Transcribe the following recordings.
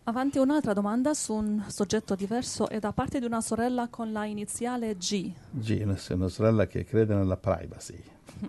Avanti un'altra domanda su un soggetto diverso e da parte di una sorella con la iniziale G. G, una sorella che crede nella privacy.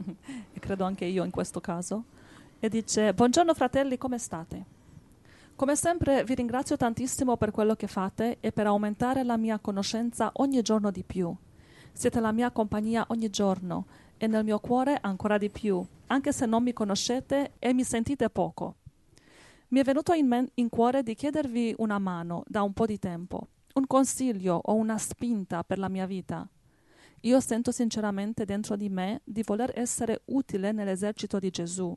E credo anche io in questo caso. E dice: Buongiorno fratelli, come state? Come sempre vi ringrazio tantissimo per quello che fate e per aumentare la mia conoscenza ogni giorno di più. Siete la mia compagnia ogni giorno e nel mio cuore ancora di più, anche se non mi conoscete e mi sentite poco. Mi è venuto in cuore di chiedervi una mano da un po' di tempo, un consiglio o una spinta per la mia vita. Io sento sinceramente dentro di me di voler essere utile nell'esercito di Gesù.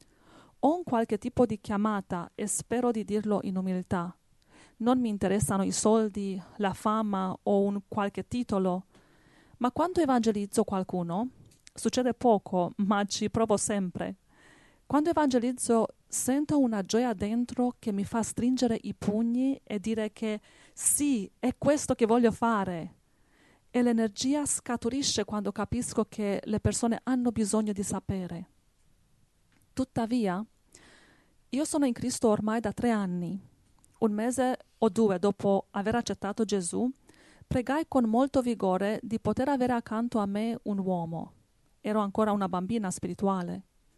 Ho un qualche tipo di chiamata e spero di dirlo in umiltà. Non mi interessano i soldi, la fama o un qualche titolo, ma quando evangelizzo qualcuno, succede poco, ma ci provo sempre. Quando evangelizzo sento una gioia dentro che mi fa stringere i pugni e dire che sì, è questo che voglio fare. E l'energia scaturisce quando capisco che le persone hanno bisogno di sapere. Tuttavia, io sono in Cristo ormai da 3 anni. Un mese o 2 dopo aver accettato Gesù, pregai con molto vigore di poter avere accanto a me un uomo. Ero ancora una bambina spirituale.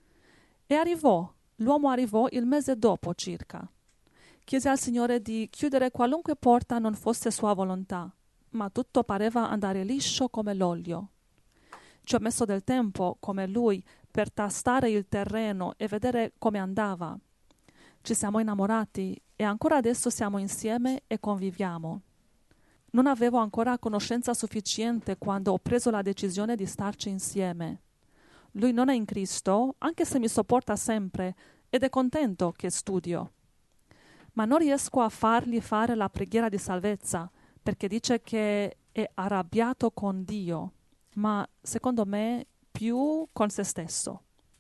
E l'uomo arrivò il mese dopo circa. Chiesi al Signore di chiudere qualunque porta non fosse sua volontà, ma tutto pareva andare liscio come l'olio. Ci ho messo del tempo, come lui, per tastare il terreno e vedere come andava. Ci siamo innamorati e ancora adesso siamo insieme e conviviamo. Non avevo ancora conoscenza sufficiente quando ho preso la decisione di starci insieme. Lui non è in Cristo, anche se mi sopporta sempre ed è contento che studio. Ma non riesco a fargli fare la preghiera di salvezza, perché dice che è arrabbiato con Dio, ma secondo me più con se stesso.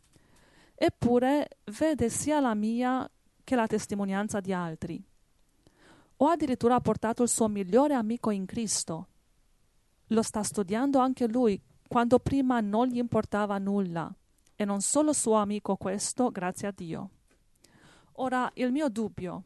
Eppure vede sia la mia che la testimonianza di altri. Ho addirittura portato il suo migliore amico in Cristo. Lo sta studiando anche lui, quando prima non gli importava nulla. E non solo suo amico questo, grazie a Dio. Ora, il mio dubbio: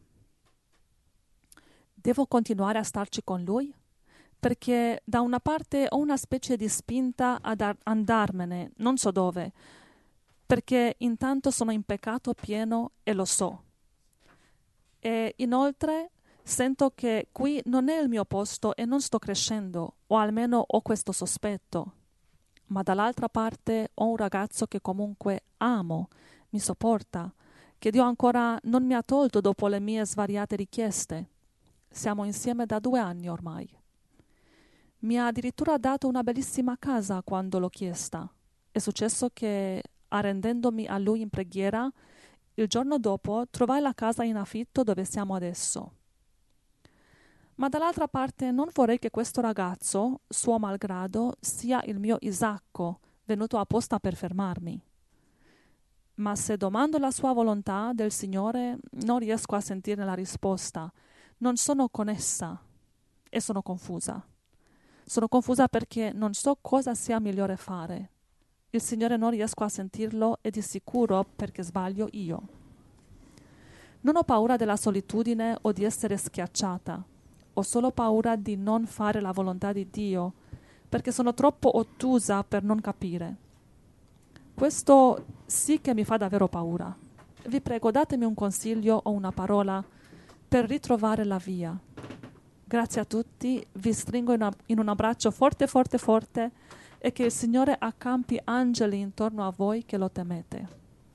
devo continuare a starci con lui? Perché da una parte ho una specie di spinta ad andarmene, non so dove, perché intanto sono in peccato pieno e lo so. E inoltre sento che qui non è il mio posto e non sto crescendo, o almeno ho questo sospetto. Ma dall'altra parte ho un ragazzo che comunque amo, mi sopporta, che Dio ancora non mi ha tolto dopo le mie svariate richieste. Siamo insieme da 2 anni ormai. Mi ha addirittura dato una bellissima casa quando l'ho chiesta. È successo che, arrendendomi a lui in preghiera, il giorno dopo trovai la casa in affitto dove siamo adesso. Ma dall'altra parte non vorrei che questo ragazzo, suo malgrado, sia il mio Isacco, venuto apposta per fermarmi. Ma se domando la sua volontà del Signore, non riesco a sentirne la risposta. Non sono connessa e sono confusa. Sono confusa perché non so cosa sia migliore fare. Il Signore non riesco a sentirlo e di sicuro perché sbaglio io. Non ho paura della solitudine o di essere schiacciata. Ho solo paura di non fare la volontà di Dio, perché sono troppo ottusa per non capire. Questo sì che mi fa davvero paura. Vi prego, datemi un consiglio o una parola per ritrovare la via. Grazie a tutti, vi stringo in un abbraccio forte, forte, forte e che il Signore accampi angeli intorno a voi che lo temete.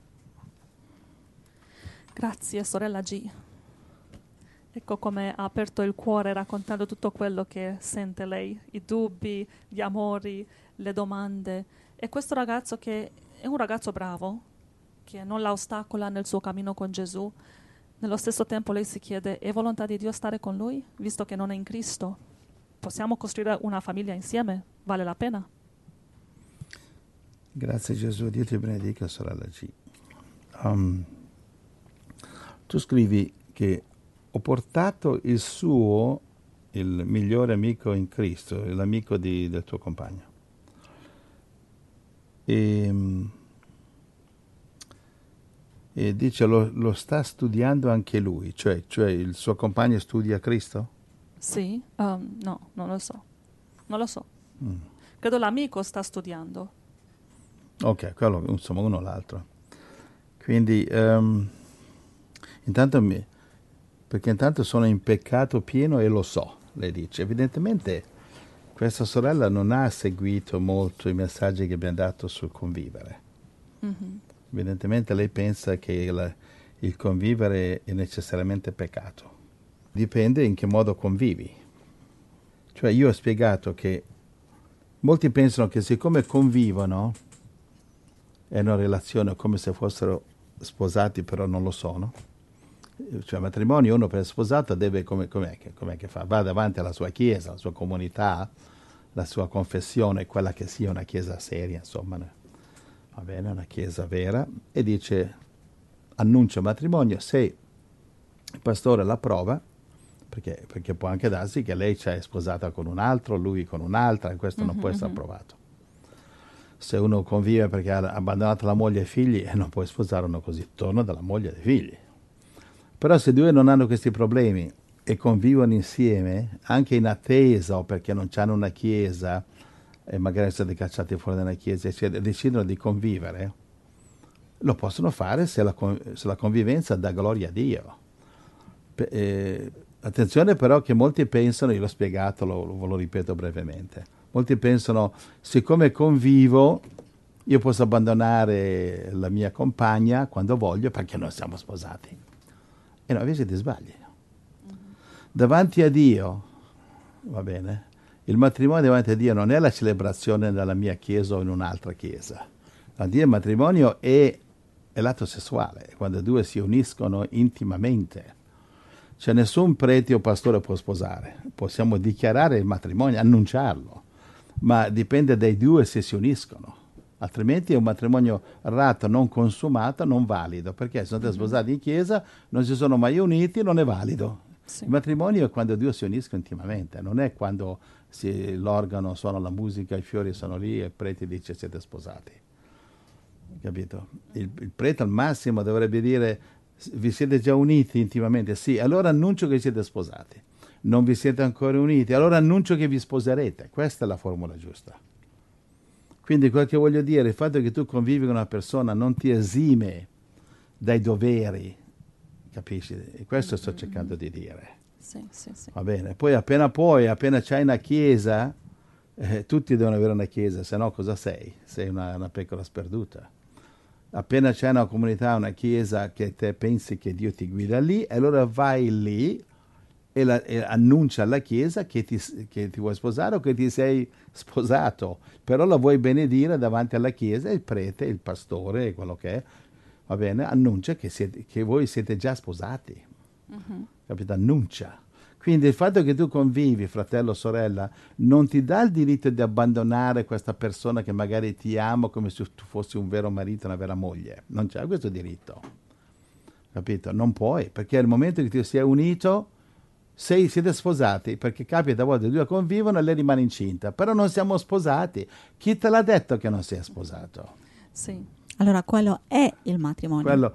Grazie, sorella G. Ecco come ha aperto il cuore raccontando tutto quello che sente lei, i dubbi, gli amori, le domande. E questo ragazzo che è un ragazzo bravo, che non la ostacola nel suo cammino con Gesù. Nello stesso tempo lei si chiede: è volontà di Dio stare con lui, visto che non è in Cristo? Possiamo costruire una famiglia insieme? Vale la pena? Grazie Gesù, Dio ti benedica, sorella G. Tu scrivi che ho portato il migliore amico in Cristo, l'amico del tuo compagno. E dice lo sta studiando anche lui, cioè il suo compagno studia Cristo? Sì, no, non lo so. Non lo so. Mm. Credo l'amico sta studiando. Ok, quello, insomma, uno o l'altro. Quindi, perché intanto sono in peccato pieno e lo so, lei dice. Evidentemente questa sorella non ha seguito molto i messaggi che abbiamo dato sul convivere. Mhm. Evidentemente lei pensa che il convivere è necessariamente peccato. Dipende in che modo convivi. Cioè io ho spiegato che molti pensano che siccome convivono è una relazione come se fossero sposati, però non lo sono. Cioè matrimonio, uno per sposato deve, com'è che fa? Va davanti alla sua chiesa, alla sua comunità, la sua confessione, quella che sia una chiesa seria, insomma, va bene, una chiesa vera, e dice, annuncia matrimonio, se il pastore l'approva, perché può anche darsi che lei ci è sposata con un altro, lui con un'altra, e questo non può essere approvato. Se uno convive perché ha abbandonato la moglie e i figli, non puoi sposare uno così, torna dalla moglie e dai figli. Però se due non hanno questi problemi e convivono insieme, anche in attesa o perché non hanno una chiesa e magari sono stati cacciati fuori dalla chiesa, eccetera, decidono di convivere, lo possono fare se la convivenza dà gloria a Dio. Attenzione però che molti pensano, io l'ho spiegato, lo ripeto brevemente, molti pensano, siccome convivo, io posso abbandonare la mia compagna quando voglio perché non siamo sposati. E no, invece ti sbagli. Davanti a Dio, va bene, il matrimonio davanti a Dio non è la celebrazione nella mia chiesa o in un'altra chiesa. Davanti a Dio il matrimonio è l'atto sessuale, quando due si uniscono intimamente. Cioè nessun prete o pastore può sposare. Possiamo dichiarare il matrimonio, annunciarlo, ma dipende dai due se si uniscono. Altrimenti è un matrimonio ratto, non consumato, non valido, perché sono stati sposati in chiesa, non si sono mai uniti, non è valido. Sì. Il matrimonio è quando due si uniscono intimamente, non è quando l'organo suona la musica, i fiori sono lì e il prete dice siete sposati. Capito? Il prete al massimo dovrebbe dire vi siete già uniti intimamente? Sì, allora annuncio che siete sposati. Non vi siete ancora uniti? Allora annuncio che vi sposerete. Questa è la formula giusta. Quindi quel che voglio dire, il fatto che tu convivi con una persona non ti esime dai doveri, capisci? E questo sto cercando di dire. Sì, sì, sì. Va bene, poi appena c'hai una chiesa, tutti devono avere una chiesa, se no cosa sei? Sei una pecora sperduta. Appena c'è una comunità, una chiesa che te pensi che Dio ti guida lì, e allora vai lì e annuncia alla chiesa che ti vuoi sposare o che ti sei sposato, però la vuoi benedire davanti alla chiesa, il prete, il pastore, quello che è, va bene, annuncia che voi siete già sposati. Capito? Annuncia. Quindi il fatto che tu convivi, fratello o sorella, non ti dà il diritto di abbandonare questa persona che magari ti ama come se tu fossi un vero marito, una vera moglie. Non c'è questo diritto. Capito? Non puoi, perché al momento che ti sei unito, siete sposati, perché capita a volte due convivono e lei rimane incinta, però non siamo sposati. Chi te l'ha detto che non sei sposato? Sì. Allora quello è il matrimonio.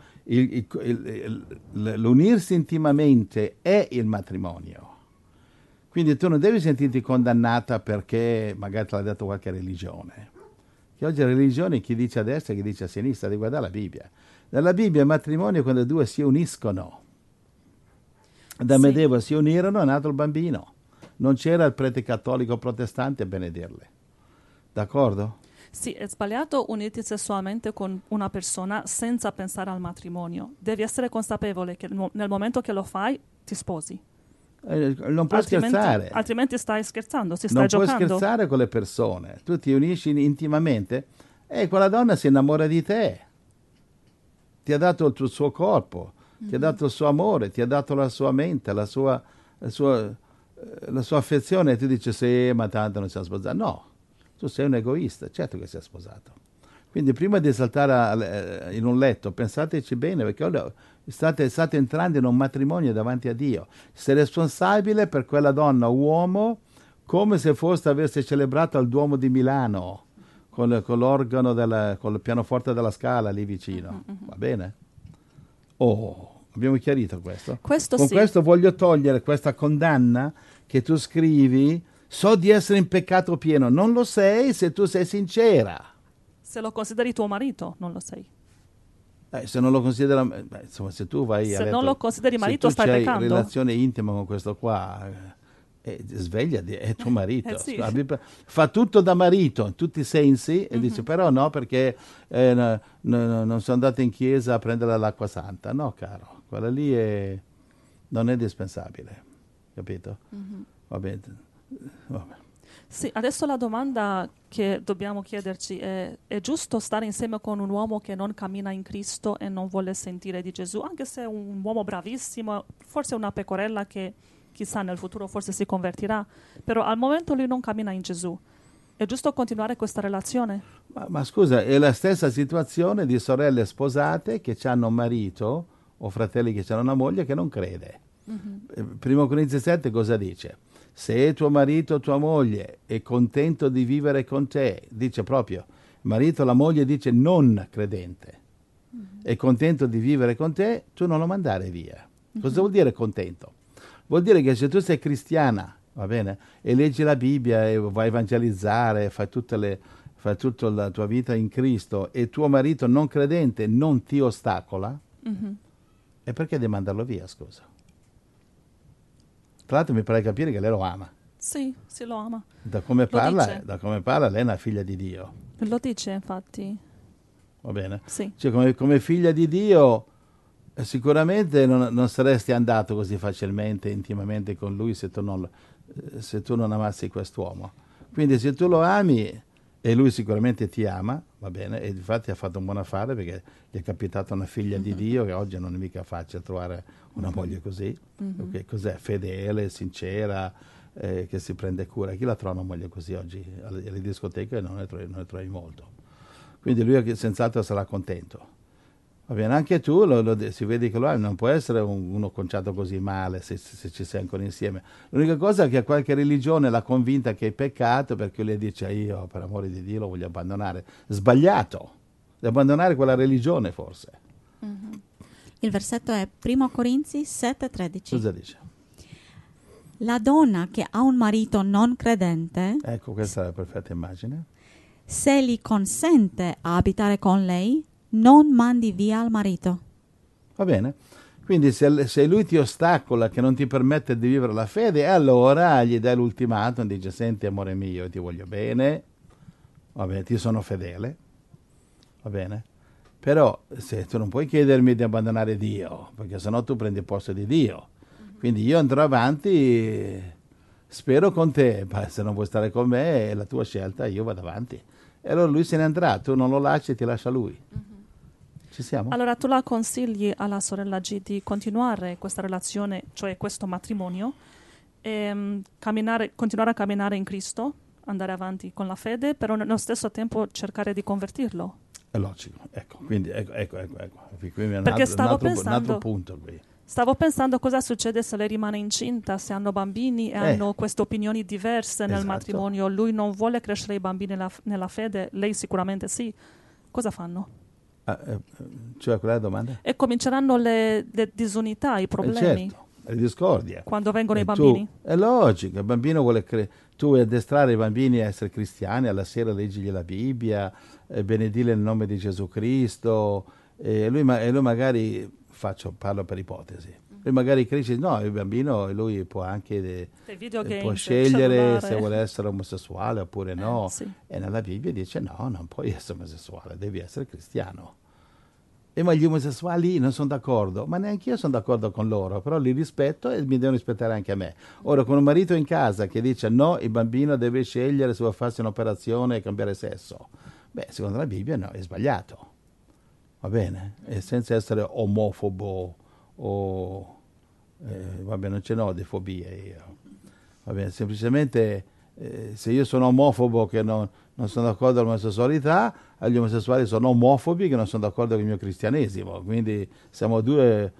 L'unirsi intimamente è il matrimonio. Quindi tu non devi sentirti condannata perché magari te l'ha detto qualche religione. Che oggi la religione, chi dice a destra e chi dice a sinistra, devi guardare la Bibbia. Nella Bibbia il matrimonio è quando due si uniscono. Da Medeva si unirono, è nato il bambino. Non c'era il prete cattolico protestante a benedirle. D'accordo? Sì, è sbagliato unirti sessualmente con una persona senza pensare al matrimonio. Devi essere consapevole che nel momento che lo fai, ti sposi. Non puoi scherzare. Altrimenti stai scherzando, stai giocando. Non puoi scherzare con le persone. Tu ti unisci intimamente e quella donna si innamora di te. Ti ha dato il suo corpo, ti ha dato il suo amore, ti ha dato la sua mente, la sua affezione. E tu dici, sì, ma tanto non siamo sposati. No. Tu sei un egoista, certo che sei sposato. Quindi prima di saltare in un letto, pensateci bene, perché state entrando in un matrimonio davanti a Dio. Sei responsabile per quella donna, uomo, come se avesse celebrato al Duomo di Milano, con l'organo, col pianoforte della Scala lì vicino. Va bene? Oh, abbiamo chiarito questo? Questo Con sì. questo voglio togliere questa condanna che tu scrivi, so di essere in peccato pieno. Non lo sei se tu sei sincera. Se lo consideri tuo marito, non lo sei. Se non lo considera, insomma, se tu vai Se a letto, non lo consideri marito, se tu stai hai peccando. relazione intima con questo qua, svegliati, è tuo marito. Sì. Fa tutto da marito in tutti i sensi e dice però no perché non sono andato in chiesa a prendere l'acqua santa. No, caro, quella lì non è indispensabile, capito? Va bene. Vabbè. Sì, adesso la domanda che dobbiamo chiederci è giusto stare insieme con un uomo che non cammina in Cristo e non vuole sentire di Gesù, anche se è un uomo bravissimo, forse una pecorella che chissà nel futuro forse si convertirà, però al momento lui non cammina in Gesù. È giusto continuare questa relazione? Ma scusa, è la stessa situazione di sorelle sposate che hanno un marito o fratelli che hanno una moglie che non crede. Primo Corinzi 7 cosa dice? Se tuo marito o tua moglie è contento di vivere con te, dice proprio, il marito o la moglie dice non credente, è contento di vivere con te, tu non lo mandare via. Cosa vuol dire contento? Vuol dire che se tu sei cristiana, va bene, e leggi la Bibbia e vai a evangelizzare, fai tutta la tua vita in Cristo e tuo marito non credente non ti ostacola, e perché devi mandarlo via, scusa? Tra l'altro mi pare capire che lei lo ama. Sì, lo ama. Da come parla, lei è una figlia di Dio. Lo dice, infatti. Va bene? Sì. Cioè, come figlia di Dio, sicuramente non saresti andato così facilmente, intimamente con lui se tu non amassi quest'uomo. Quindi se tu lo ami, e lui sicuramente ti ama, va bene, e infatti ha fatto un buon affare perché gli è capitata una figlia di Dio, che oggi non è mica facile trovare una moglie così, okay, cos'è? Fedele, sincera, che si prende cura. Chi la trova una moglie così oggi? Alle discoteche non ne trovi molto. Quindi lui senz'altro sarà contento. Va bene, anche tu si vede che lo ami, non può essere uno conciato così male se ci sei ancora insieme. L'unica cosa è che qualche religione l'ha convinta che è peccato perché lei dice io per amore di Dio lo voglio abbandonare. Sbagliato, di abbandonare quella religione forse. Il versetto è 1 Corinzi 7,13. Cosa dice? La donna che ha un marito non credente, Ecco, questa è la perfetta immagine. se gli consente a abitare con lei, non mandi via il marito. Va bene? Quindi se lui ti ostacola, che non ti permette di vivere la fede, allora gli dai l'ultimatum, dice senti amore mio, io ti voglio bene, va bene, ti sono fedele, va bene? Però se tu non puoi chiedermi di abbandonare Dio, perché sennò tu prendi il posto di Dio. Quindi io andrò avanti, spero con te, ma se non vuoi stare con me è la tua scelta, io vado avanti. E allora lui se ne andrà, tu non lo lasci, ti lascia lui. Ci siamo? Allora tu la consigli alla sorella G di continuare questa relazione, cioè questo matrimonio, e continuare a camminare in Cristo, andare avanti con la fede, però nello stesso tempo cercare di convertirlo. È logico, ecco, quindi ecco. Qui è un altro punto qui. Stavo pensando cosa succede se lei rimane incinta, se hanno bambini e hanno queste opinioni diverse nel matrimonio. Lui non vuole crescere i bambini nella fede, lei sicuramente sì. Cosa fanno? Cioè, qual è la domanda? E cominceranno le disunità, i problemi. Certo, le discordie. Quando vengono i bambini. È logico, il bambino vuole tu vuoi addestrare i bambini a essere cristiani, alla sera leggigli la Bibbia, benedire il nome di Gesù Cristo, e lui magari, parlo per ipotesi, lui magari cresce, no, il bambino lui può anche può scegliere se vuole essere omosessuale oppure no, sì. E nella Bibbia dice no, non puoi essere omosessuale, devi essere cristiano. Ma gli omosessuali non sono d'accordo, ma neanche io sono d'accordo con loro, però li rispetto e mi devono rispettare anche a me. Ora, con un marito in casa che dice no, il bambino deve scegliere se vuole farsi un'operazione e cambiare sesso, secondo la Bibbia no, è sbagliato. Va bene? E senza essere omofobo o... non ce n'ho di fobie io. Va bene, semplicemente se io sono omofobo che non sono d'accordo con l'omosessualità, gli omosessuali sono omofobi che non sono d'accordo con il mio cristianesimo, quindi siamo due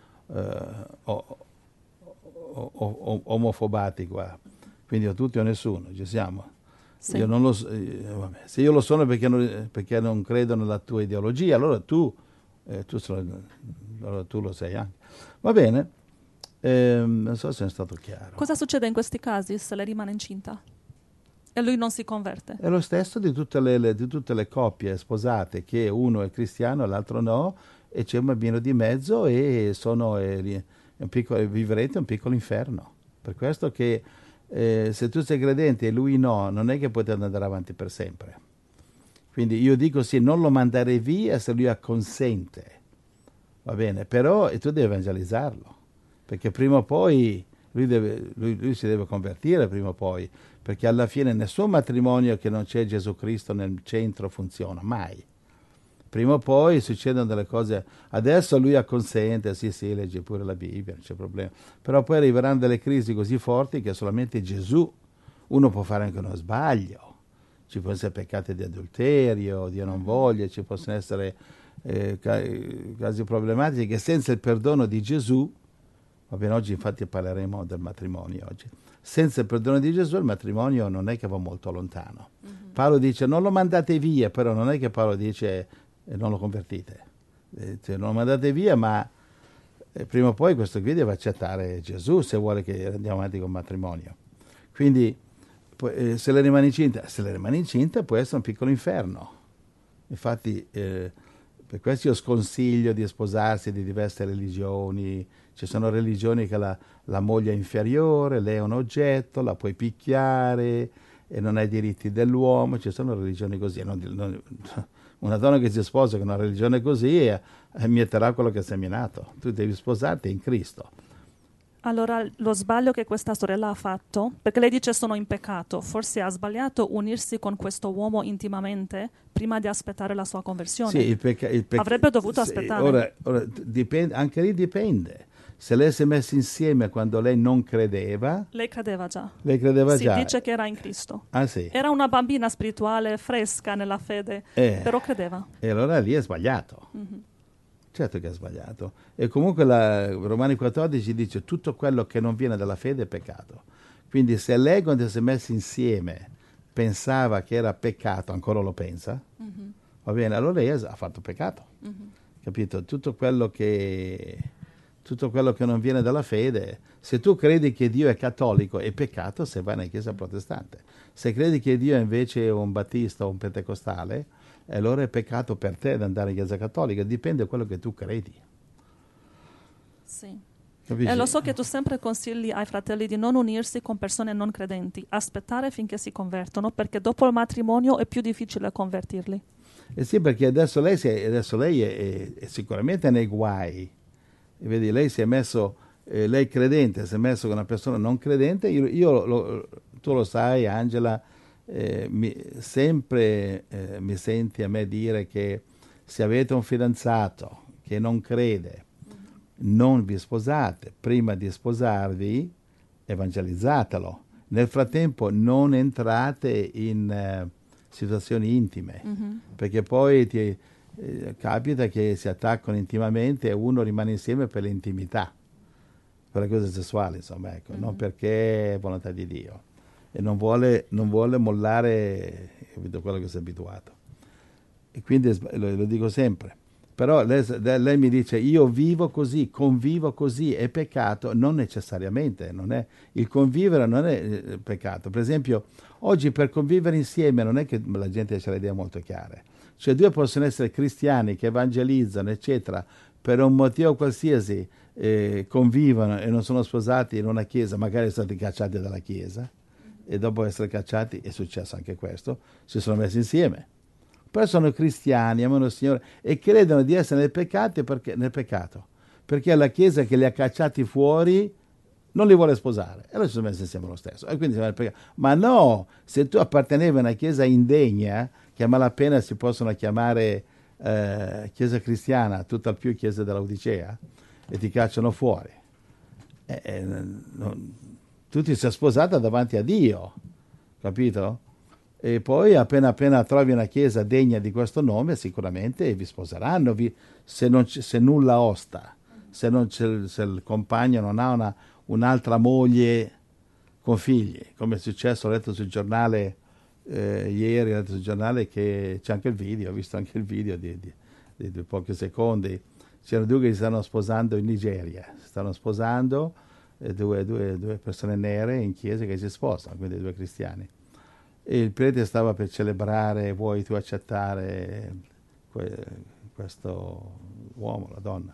omofobati qua, quindi o tutti o nessuno, ci siamo. Sì. Io non se io lo sono perché non credo nella tua ideologia, allora tu Tu lo sai anche. Va bene, non so se è stato chiaro. Cosa succede in questi casi se lei rimane incinta e lui non si converte? È lo stesso di tutte le coppie sposate, che uno è cristiano e l'altro no, e c'è un bambino di mezzo e vivrete un piccolo inferno. Per questo che se tu sei credente e lui no, non è che potete andare avanti per sempre. Quindi io dico sì, non lo mandare via se lui acconsente, va bene, però tu devi evangelizzarlo, perché prima o poi lui si deve convertire prima o poi, perché alla fine nessun matrimonio che non c'è Gesù Cristo nel centro funziona, mai. Prima o poi succedono delle cose, adesso lui acconsente, sì, legge pure la Bibbia, non c'è problema, però poi arriveranno delle crisi così forti che solamente Gesù, uno può fare anche uno sbaglio, ci possono essere peccati di adulterio, Dio non voglia, ci possono essere casi problematici che senza il perdono di Gesù, va bene, oggi infatti parleremo del matrimonio oggi, senza il perdono di Gesù il matrimonio non è che va molto lontano. Paolo dice non lo mandate via, però non è che Paolo dice non lo convertite, non lo mandate via, ma prima o poi questo qui deve accettare Gesù se vuole che andiamo avanti con il matrimonio. Quindi se le rimane incinta può essere un piccolo inferno. Infatti per questo io sconsiglio di sposarsi di diverse religioni. Ci sono religioni che la moglie è inferiore, lei è un oggetto, la puoi picchiare e non hai i diritti dell'uomo. Ci sono religioni così. Una donna che si sposa con una religione così mieterà quello che ha seminato. Tu devi sposarti in Cristo. Allora, lo sbaglio che questa sorella ha fatto, perché lei dice sono in peccato, forse ha sbagliato unirsi con questo uomo intimamente prima di aspettare la sua conversione. Sì, avrebbe dovuto aspettare. Ora dipende, anche lì dipende. Se lei si è messa insieme quando lei non credeva... Lei credeva già. Si dice che era in Cristo. Ah sì? Era una bambina spirituale, fresca nella fede, però credeva. E allora lì è sbagliato. Mm-hmm. Certo che è sbagliato. E comunque Romani 14 dice tutto quello che non viene dalla fede è peccato. Quindi se lei quando si è messa insieme pensava che era peccato, ancora lo pensa, va bene, allora lei ha fatto peccato. Capito? Tutto quello che non viene dalla fede, se tu credi che Dio è cattolico è peccato se vai nella chiesa protestante. Se credi che Dio è invece un battista o un pentecostale, allora è peccato per te ad andare in chiesa cattolica, dipende da quello che tu credi. Sì. Capisci? E lo so che tu sempre consigli ai fratelli di non unirsi con persone non credenti, aspettare finché si convertono, perché dopo il matrimonio è più difficile convertirli. Sì, perché adesso lei è sicuramente nei guai. E vedi, lei si è messo, lei credente, si è messo con una persona non credente. Tu lo sai, Angela, sempre mi senti a me dire che se avete un fidanzato che non crede, non vi sposate, prima di sposarvi evangelizzatelo, nel frattempo non entrate in situazioni intime, perché poi capita che si attaccano intimamente e uno rimane insieme per l'intimità, per le cose sessuali, insomma, ecco, non perché è volontà di Dio. E non vuole mollare, capito, quello che si è abituato. E quindi lo dico sempre. Però lei mi dice, io vivo così, convivo così, è peccato? Non necessariamente, il convivere non è peccato. Per esempio, oggi per convivere insieme non è che la gente ha le idee molto chiare. Cioè due possono essere cristiani che evangelizzano, eccetera, per un motivo qualsiasi convivono e non sono sposati in una chiesa, magari sono stati cacciati dalla chiesa, e dopo essere cacciati, è successo anche questo, si sono messi insieme. Poi sono cristiani, amano il Signore e credono di essere nel peccato, perché la Chiesa che li ha cacciati fuori non li vuole sposare, e allora si sono messi insieme lo stesso. E quindi nel peccato. Ma no, se tu appartenevi a una Chiesa indegna, che a malapena si possono chiamare Chiesa cristiana, tutt'al più Chiesa dell'Odicea, e ti cacciano fuori, tu ti sei sposata davanti a Dio, capito? E poi appena trovi una chiesa degna di questo nome, sicuramente vi sposeranno, se nulla osta, se il compagno non ha un'altra moglie con figli, come è successo, ho letto sul giornale ieri, ho letto sul giornale che c'è anche il video, ho visto anche il video di di pochi secondi. C'erano due che si stanno sposando in Nigeria, si stanno sposando, due persone nere in chiesa che si sposano, quindi due cristiani. E il prete stava per celebrare, vuoi tu accettare questo uomo, la donna?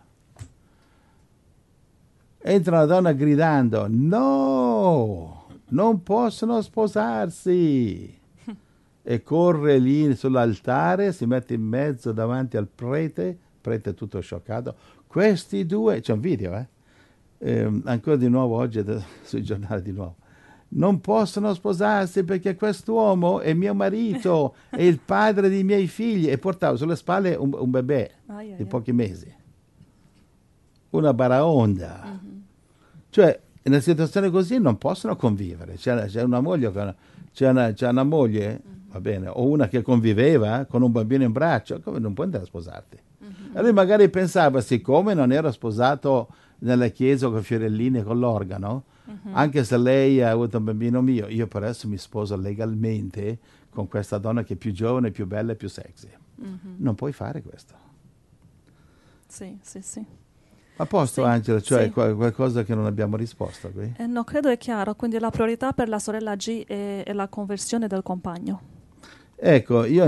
Entra la donna gridando, no, non possono sposarsi. E corre lì sull'altare, si mette in mezzo davanti al prete tutto scioccato. Questi due, c'è un video, ancora di nuovo oggi sui giornali di nuovo. Non possono sposarsi perché quest'uomo è mio marito, è il padre dei miei figli, e portava sulle spalle un bebè di pochi mesi. Una baraonda. Mm-hmm. Cioè, in una situazione così non possono convivere. C'è una moglie, c'è una moglie, va bene, o una che conviveva con un bambino in braccio, come non puoi andare a sposarti? Mm-hmm. E lui magari pensava, siccome non ero sposato nella chiesa con fiorellini e con l'organo, anche se lei ha avuto un bambino mio, io per adesso mi sposo legalmente con questa donna che è più giovane, più bella e più sexy. Non puoi fare questo. Sì. A posto, sì, Angela, cioè sì. Qualcosa che non abbiamo risposto qui? No, credo è chiaro. Quindi la priorità per la sorella G è la conversione del compagno. Ecco, io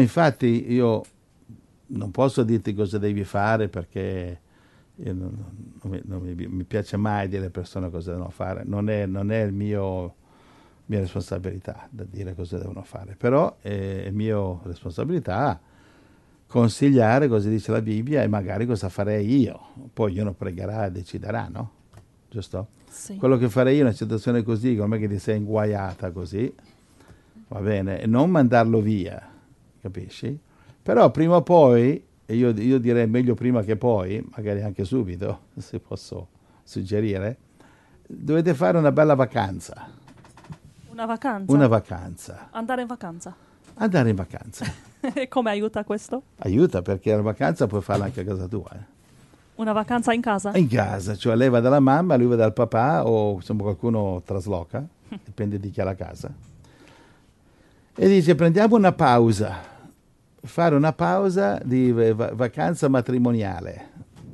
non posso dirti cosa devi fare, perché non mi piace mai dire alle persone cosa devono fare. Non è mia responsabilità da dire cosa devono fare, però è mia responsabilità consigliare cosa dice la Bibbia e magari cosa farei io. Poi uno pregherà e deciderà, no? Giusto? Sì. Quello che farei io in una situazione così, come che ti sei inguaiata così, va bene, e non mandarlo via, capisci? Però prima o poi, e io direi meglio prima che poi, magari anche subito, se posso suggerire, dovete fare una bella vacanza. Una vacanza? Una vacanza. Andare in vacanza? Andare in vacanza. E come aiuta questo? Aiuta, perché la vacanza puoi farla anche a casa tua. Una vacanza in casa? In casa, cioè lei va dalla mamma, lui va dal papà, o insomma qualcuno trasloca, dipende di chi ha la casa. E dice, prendiamo una pausa. Fare una pausa di vacanza matrimoniale,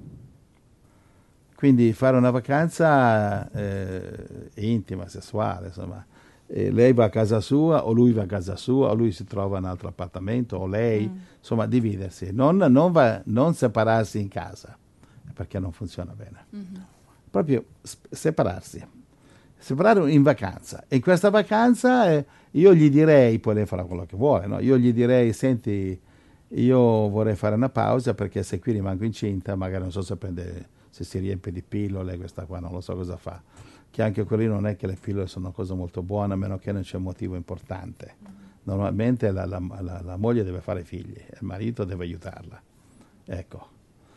quindi fare una vacanza intima, sessuale, insomma. Lei va a casa sua o lui va a casa sua, o lui si trova in un altro appartamento, o lei, insomma, dividersi, non separarsi in casa, perché non funziona bene. Proprio separare in vacanza. E in questa vacanza io gli direi, poi lei farà quello che vuole, no? Io gli direi, senti, io vorrei fare una pausa, perché se qui rimango incinta, magari non so se si riempie di pillole, questa qua non lo so cosa fa, che anche quelli non è che le pillole sono una cosa molto buona, a meno che non c'è un motivo importante. Normalmente la moglie deve fare figli, il marito deve aiutarla. Ecco.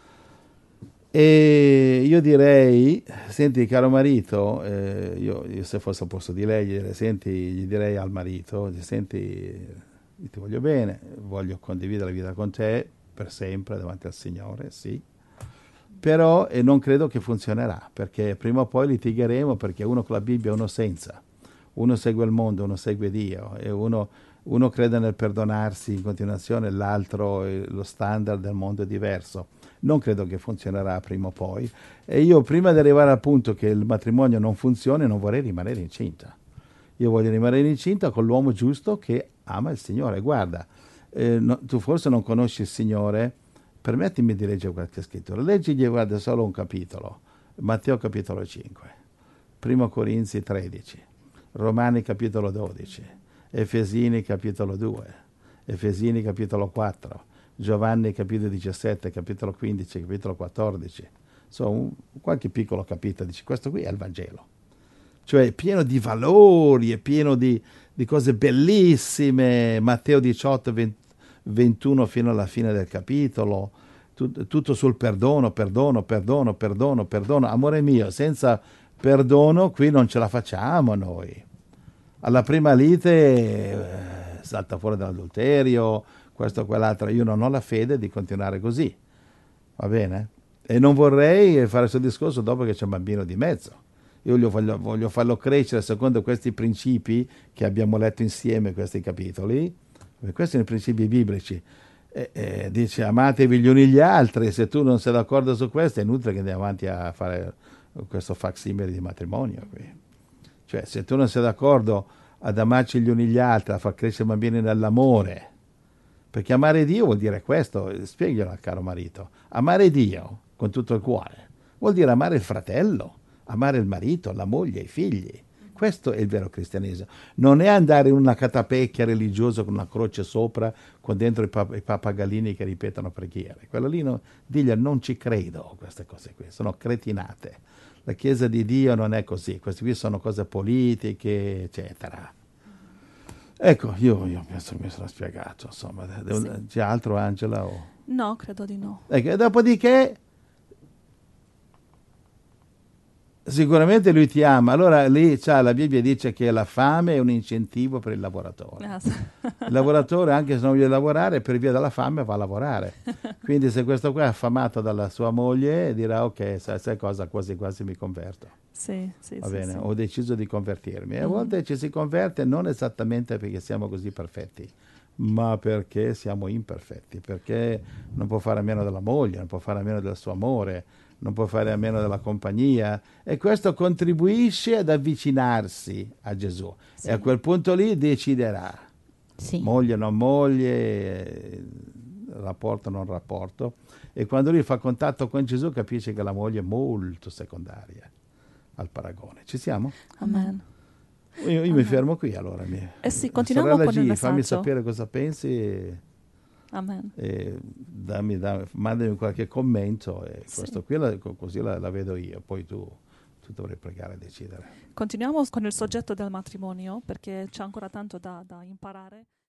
E io direi, senti caro marito, io se fosse al posto di lei, gli direi al marito, senti, ti voglio bene, voglio condividere la vita con te per sempre davanti al Signore, sì, però non credo che funzionerà, perché prima o poi litigheremo, perché uno con la Bibbia e uno senza, uno segue il mondo, uno segue Dio, e uno crede nel perdonarsi in continuazione, l'altro, lo standard del mondo è diverso. Non credo che funzionerà prima o poi, e io prima di arrivare al punto che il matrimonio non funzioni non vorrei rimanere incinta. Io voglio rimanere incinta con l'uomo giusto che ama il Signore. Guarda, tu forse non conosci il Signore, permettimi di leggere qualche scrittura. Leggigli, guarda, solo un capitolo, Matteo capitolo 5, 1 Corinzi 13, Romani capitolo 12, Efesini capitolo 2, Efesini capitolo 4, Giovanni capitolo 17, capitolo 15, capitolo 14, qualche piccolo capitolo, dice questo qui è il Vangelo, cioè è pieno di valori, è pieno di cose bellissime, Matteo 18, 21 fino alla fine del capitolo, tutto sul perdono, amore mio, senza perdono qui non ce la facciamo noi, alla prima lite salta fuori dall'adulterio, questo o quell'altro. Io non ho la fede di continuare così, va bene? E non vorrei fare questo discorso dopo che c'è un bambino di mezzo. Io voglio farlo crescere secondo questi principi che abbiamo letto insieme, questi capitoli. Questi sono i principi biblici. dice amatevi gli uni gli altri, se tu non sei d'accordo su questo è inutile che andiamo avanti a fare questo facsimile di matrimonio qui. Cioè, se tu non sei d'accordo ad amarci gli uni gli altri, a far crescere i bambini nell'amore, perché amare Dio vuol dire questo, spieghilo al caro marito, amare Dio con tutto il cuore vuol dire amare il fratello, amare il marito, la moglie, i figli. Questo è il vero cristianesimo. Non è andare in una catapecchia religiosa con una croce sopra, con dentro i pappagallini che ripetono preghiere. Quello lì digli non ci credo, queste cose qui, sono cretinate. La Chiesa di Dio non è così, queste qui sono cose politiche, eccetera. Ecco, io penso che mi sono spiegato, insomma. Sì. C'è altro, Angela? No, credo di no. Ecco, dopodiché sicuramente lui ti ama. Allora lì la Bibbia dice che la fame è un incentivo per il lavoratore. Il lavoratore, anche se non vuole lavorare, per via della fame va a lavorare. Quindi se questo qua è affamato dalla sua moglie, dirà ok, sai cosa, quasi quasi mi converto. Sì, Va bene, sì. ho deciso di convertirmi. E a volte ci si converte non esattamente perché siamo così perfetti, ma perché siamo imperfetti, perché non può fare a meno della moglie, non può fare a meno del suo amore, non può fare a meno della compagnia, e questo contribuisce ad avvicinarsi a Gesù. Sì. E a quel punto lì deciderà, Sì. moglie non moglie, rapporto non rapporto, e quando lui fa contatto con Gesù capisce che la moglie è molto secondaria al paragone. Ci siamo? Amen. Io mi fermo qui allora. Sì, continuiamo Sorella con il G, messaggio. fammi sapere cosa pensi Amen. e mandami qualche commento e Sì. questo qui così la vedo io, poi tu dovrai pregare e decidere. Continuiamo con il soggetto del matrimonio perché c'è ancora tanto da imparare.